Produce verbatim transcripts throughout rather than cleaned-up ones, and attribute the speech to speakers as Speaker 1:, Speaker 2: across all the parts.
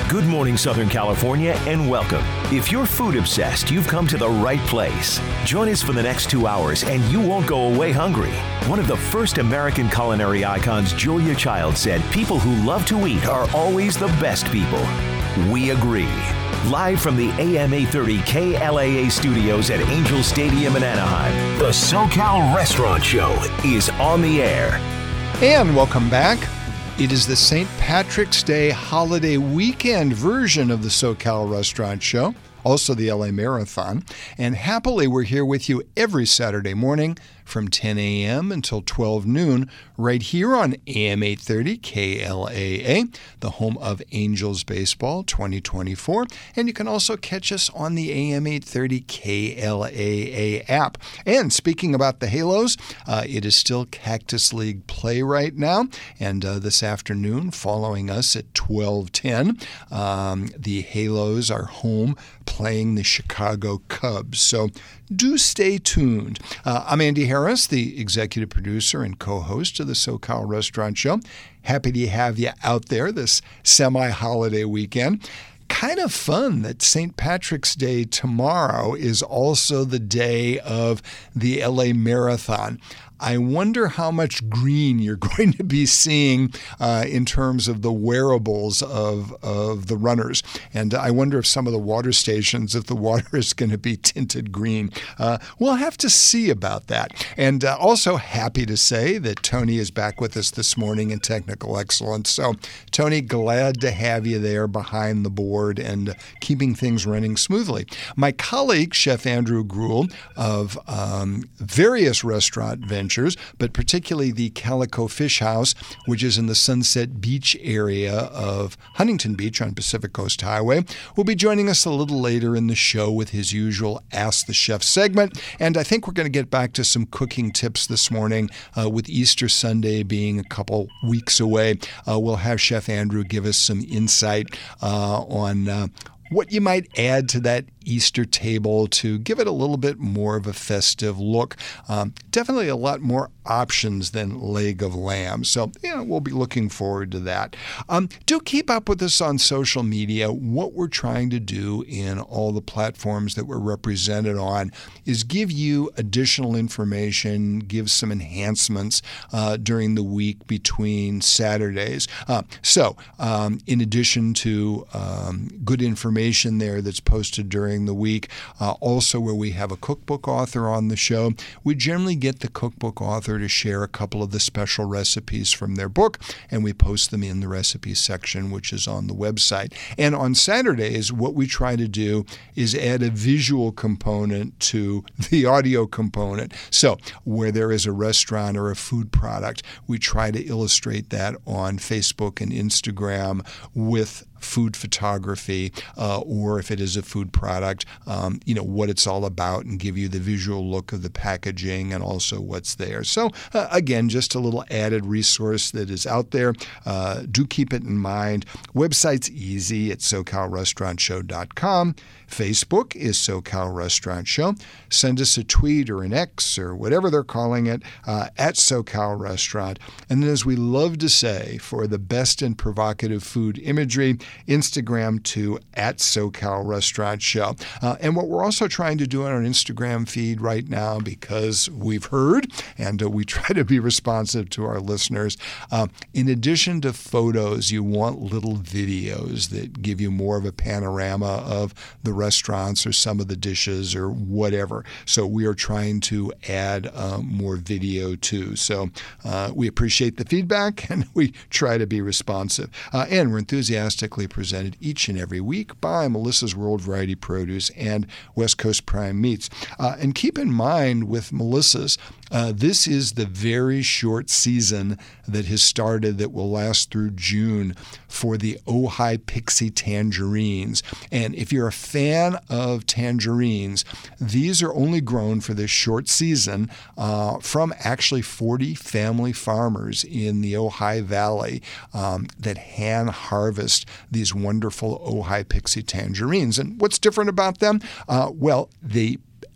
Speaker 1: Good morning, Southern California, and welcome. If you're food obsessed, you've come to the right place. Join us for the next two hours, and you won't go away hungry. One of the first American culinary icons, Julia Child, said people who love to eat are always the best people. We agree. Live from the A M eight thirty K L A A studios at Angel Stadium in Anaheim, the SoCal Restaurant Show is on the air.
Speaker 2: And welcome back. It is the Saint Patrick's Day holiday weekend version of the SoCal Restaurant Show, also the L A Marathon. And happily, we're here with you every Saturday morning from ten a.m. until twelve noon, right here on A M eight thirty K L A A, the home of Angels Baseball twenty twenty-four. And you can also catch us on the A M eight thirty K L A A app. And speaking about the Halos, uh, it is still Cactus League play right now. And uh, this afternoon, following us at twelve ten, um, the Halos are home playing the Chicago Cubs. So do stay tuned. Uh, I'm Andy Harris, the executive producer and co-host of the SoCal Restaurant Show. Happy to have you out there this semi-holiday weekend. Kind of fun that Saint Patrick's Day tomorrow is also the day of the L A Marathon. I wonder how much green you're going to be seeing uh, in terms of the wearables of of the runners. And I wonder if some of the water stations, if the water is going to be tinted green. Uh, we'll have to see about that. And uh, also happy to say that Tony is back with us this morning in technical excellence. So, Tony, glad to have you there behind the board and uh, keeping things running smoothly. My colleague, Chef Andrew Gruel of um, various restaurant ventures, but particularly the Calico Fish House, which is in the Sunset Beach area of Huntington Beach on Pacific Coast Highway, will be joining us a little later in the show with his usual Ask the Chef segment. And I think we're going to get back to some cooking tips this morning uh, with Easter Sunday being a couple weeks away. Uh, we'll have Chef Andrew give us some insight uh, on uh, what you might add to that Easter table to give it a little bit more of a festive look. Um, definitely a lot more options than leg of lamb. So, yeah, we'll be looking forward to that. Um, do keep up with us on social media. What we're trying to do in all the platforms that we're represented on is give you additional information, give some enhancements uh, during the week between Saturdays. Uh, so, um, in addition to um, good information there that's posted during the week, uh, also where we have a cookbook author on the show, we generally get the cookbook author to share a couple of the special recipes from their book, and we post them in the recipe section, which is on the website. And on Saturdays, what we try to do is add a visual component to the audio component. So where there is a restaurant or a food product, we try to illustrate that on Facebook and Instagram with food photography, uh, or if it is a food product, um, you know, what it's all about and give you the visual look of the packaging and also what's there. So, uh, again, just a little added resource that is out there. Uh, do keep it in mind. Website's easy at socal restaurant show dot com. Facebook is SoCal Restaurant Show. Send us a tweet or an X or whatever they're calling it uh, at SoCal Restaurant. And then, as we love to say, for the best and provocative food imagery, Instagram to at SoCal Restaurant Show. Uh, and what we're also trying to do on our Instagram feed right now, because we've heard and uh, we try to be responsive to our listeners, uh, in addition to photos, you want little videos that give you more of a panorama of the restaurants or some of the dishes or whatever. So we are trying to add um, more video too. So uh, we appreciate the feedback and we try to be responsive. Uh, and we're enthusiastically presented each and every week by Melissa's World Variety Produce and West Coast Prime Meats. Uh, and keep in mind with Melissa's, uh, this is the very short season that has started that will last through June for the Ojai Pixie tangerines. And if you're a fan of tangerines, these are only grown for this short season uh, from actually forty family farmers in the Ojai Valley um, that hand harvest these wonderful Ojai Pixie tangerines. And what's different about them? Uh, well, they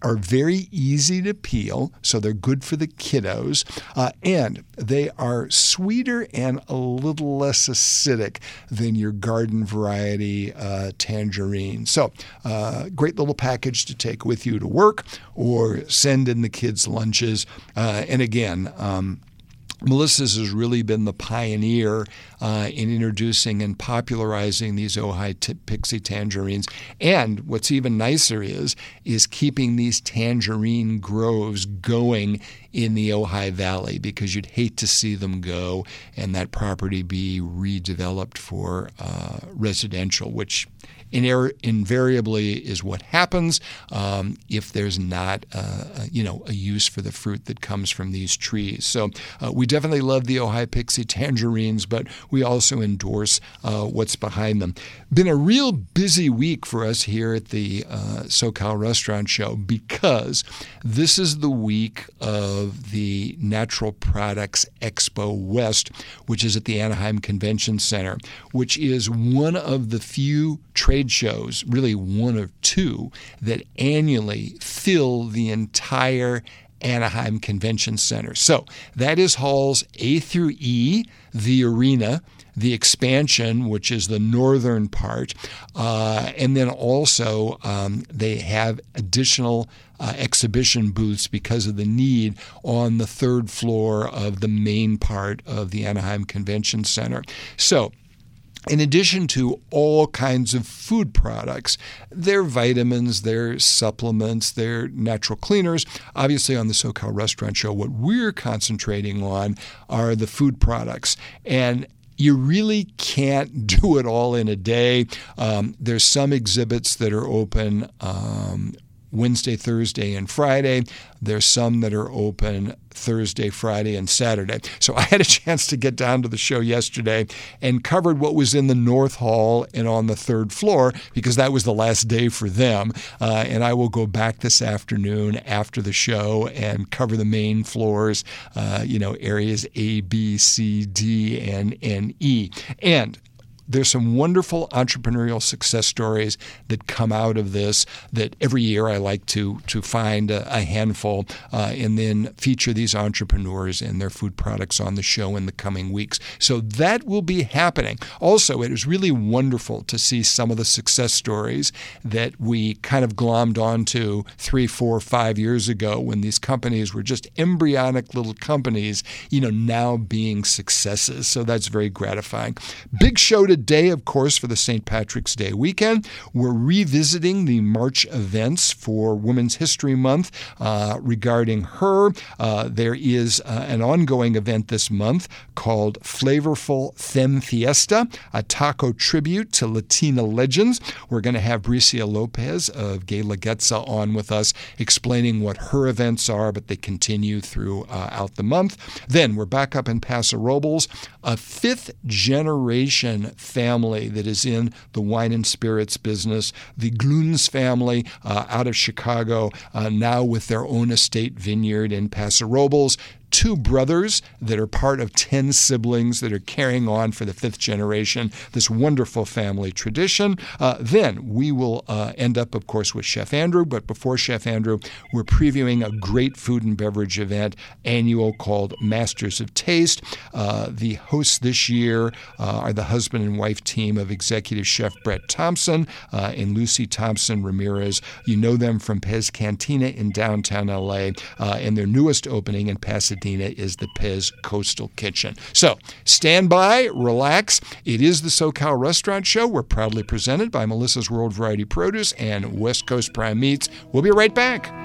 Speaker 2: are very easy to peel, so they're good for the kiddos, uh, and they are sweeter and a little less acidic than your garden variety uh, tangerine. So, uh, great little package to take with you to work or send in the kids' lunches. Uh, and again, um, Melissa's has really been the pioneer uh, in introducing and popularizing these Ojai t- Pixie tangerines. And what's even nicer is, is keeping these tangerine groves going in the Ojai Valley, because you'd hate to see them go and that property be redeveloped for uh, residential, which in- invariably is what happens um, if there's not uh, you know, a use for the fruit that comes from these trees. So uh, we definitely love the Ojai Pixie tangerines, but we also endorse uh, what's behind them. Been a real busy week for us here at the uh, SoCal Restaurant Show, because this is the week of the Natural Products Expo West, which is at the Anaheim Convention Center, which is one of the few trade shows, really one of two, that annually fill the entire Anaheim Convention Center. So that is halls A through E, the arena, the expansion, which is the northern part, uh, and then also um, they have additional uh, exhibition booths because of the need on the third floor of the main part of the Anaheim Convention Center. So in addition to all kinds of food products, their vitamins, their supplements, their natural cleaners, obviously on the SoCal Restaurant Show, what we're concentrating on are the food products. And you really can't do it all in a day. Um, there's some exhibits that are open um, Wednesday, Thursday, and Friday. There's some that are open Thursday, Friday, and Saturday. So I had a chance to get down to the show yesterday and covered what was in the North Hall and on the third floor, because that was the last day for them. Uh, and I will go back this afternoon after the show and cover the main floors, uh, you know, areas A, B, C, D, and, and E. And there's some wonderful entrepreneurial success stories that come out of this that every year I like to to find a, a handful uh, and then feature these entrepreneurs and their food products on the show in the coming weeks. So that will be happening. Also, it is really wonderful to see some of the success stories that we kind of glommed onto three, four, five years ago when these companies were just embryonic little companies, you know, now being successes. So that's very gratifying. Big show today. Day, of course, for the Saint Patrick's Day weekend. We're revisiting the March events for Women's History Month uh, regarding her. Uh, there is uh, an ongoing event this month called Flavorful Femme Fiesta, a taco tribute to Latina legends. We're going to have Bricia Lopez of Gay La Getza on with us explaining what her events are, but they continue throughout the month. Then we're back up in Paso Robles, a fifth generation family that is in the wine and spirits business, the Gluns family uh, out of Chicago, uh, now with their own estate vineyard in Paso Robles. Two brothers that are part of ten siblings that are carrying on for the fifth generation this wonderful family tradition. Uh, then we will uh, end up, of course, with Chef Andrew. But before Chef Andrew, we're previewing a great food and beverage event annual called Masters of Taste. Uh, the hosts this year uh, are the husband and wife team of executive chef Brett Thompson uh, and Lucy Thompson Ramirez. You know them from Pez Cantina in downtown L A, uh, and their newest opening in Pasadena is the Pez Coastal Kitchen. So stand by, relax. It is the SoCal Restaurant Show. We're proudly presented by Melissa's World Variety Produce and West Coast Prime Meats. We'll be right back.